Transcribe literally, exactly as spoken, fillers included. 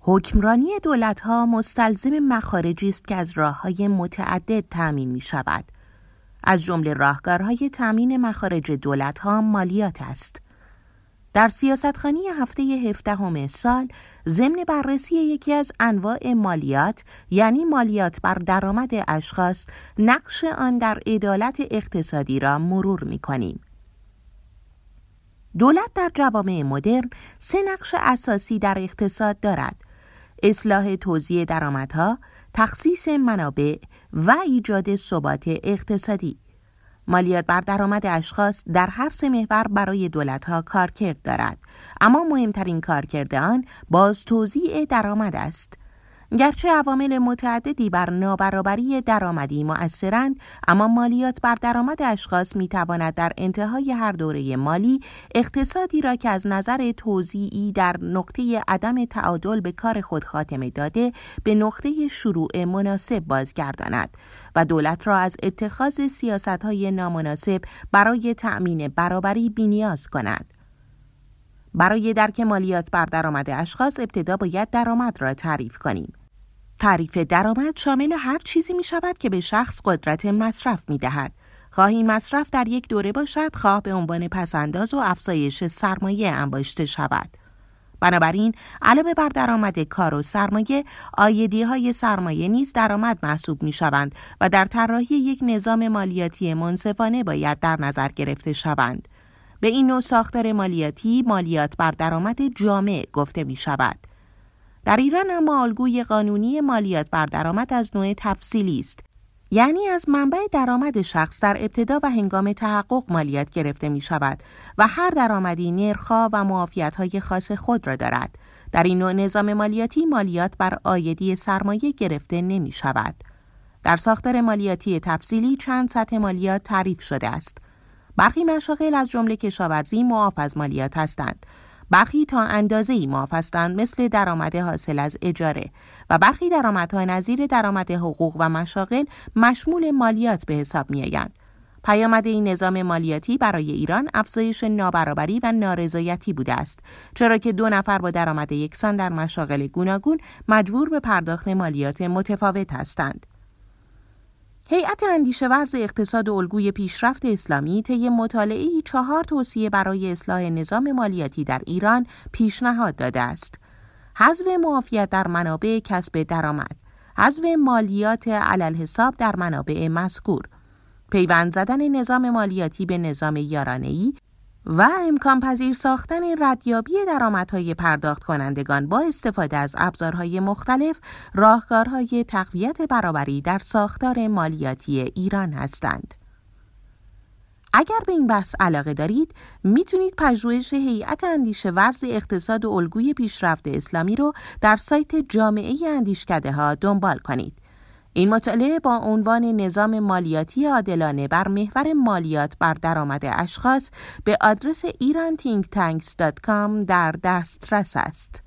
حکمرانی دولت‌ها مستلزم مخارجی است که از راه‌های متعدد تأمین می‌شود. از جمله راهکارهای تأمین مخارج دولت‌ها مالیات است. در سیاستخوانی هفته هفدهم سال، ضمن بررسی یکی از انواع مالیات، یعنی مالیات بر درآمد اشخاص، نقش آن در عدالت اقتصادی را مرور می‌کنیم. دولت در جوامع مدرن سه نقش اساسی در اقتصاد دارد: اصلاح توزیع درآمدها، تخصیص منابع و ایجاد ثبات اقتصادی. مالیات بر درآمد اشخاص در هر سه محور برای دولت‌ها کارکرد دارد، اما مهمترین کارکرد آن باز توزیع درآمد است. گرچه عوامل متعددی بر نابرابری درآمدی مؤثرند، اما مالیات بر درآمد اشخاص می‌تواند در انتهای هر دوره مالی اقتصادی را که از نظر توزیعی در نقطه عدم تعادل به کار خود خاتمه داده به نقطه شروع مناسب بازگرداند و دولت را از اتخاذ سیاست‌های نامناسب برای تأمین برابری بی‌نیاز کند. برای درک مالیات بر درآمد اشخاص ابتدا باید درآمد را تعریف کنیم. تعریف درآمد شامل هر چیزی می شود که به شخص قدرت مصرف می دهد. خواه این مصرف در یک دوره باشد، خواه به عنوان پسنداز و افزایش سرمایه انباشته شود. بنابراین علاوه بر درآمد کار و سرمایه، عایدی‌های سرمایه نیز درآمد محسوب می شوند و در طراحی یک نظام مالیاتی منصفانه باید در نظر گرفته شوند. به این نوع ساختار مالیاتی مالیات بر درآمد جامع گفته می شود. در ایران اما الگوی قانونی مالیات بر درآمد از نوع تفصیلی است، یعنی از منبع درآمد شخص در ابتدا و هنگام تحقق مالیات گرفته می شود و هر درآمدی نرخ‌ها و معافیت‌های خاص خود را دارد. در این نوع نظام مالیاتی مالیات بر عایدی سرمایه گرفته نمی شود. در ساختار مالیاتی تفصیلی چند سطح مالیات تعریف شده است. برخی مشاغل از جمله کشاورزی معاف از مالیات هستند. برخی تا اندازه‌ای معاف هستند، مثل درآمد حاصل از اجاره، و برخی درآمدها نظیر درآمد حقوق و مشاغل مشمول مالیات به حساب می‌آیند. پیامد این نظام مالیاتی برای ایران افزایش نابرابری و نارضایتی بوده است، چرا که دو نفر با درآمد یکسان در مشاغل گوناگون مجبور به پرداخت مالیات متفاوت هستند. هیئت اندیشه ورز اقتصاد و الگوی پیشرفت اسلامی طی مطالعه‌ای چهار توصیه برای اصلاح نظام مالیاتی در ایران پیشنهاد داده است: حذف معافیت در منابع کسب درآمد، حذف مالیات علی‌الحساب در منابع مذکور، پیوند زدن نظام مالیاتی به نظام یارانه‌ای و امکان پذیر ساختن ردیابی درآمدهای پرداخت کنندگان با استفاده از ابزارهای مختلف، راهکارهای تقویت برابری در ساختار مالیاتی ایران هستند. اگر به این بحث علاقه دارید، میتونید پژوهش هیئت اندیشه ورز اقتصاد و الگوی پیشرفت اسلامی رو در سایت جامعه اندیشکده‌ها دنبال کنید. این مطالعه با عنوان نظام مالیاتی عادلانه بر محور مالیات بر درآمد اشخاص به آدرس ایران تینک تانکس دات کام در دسترس است.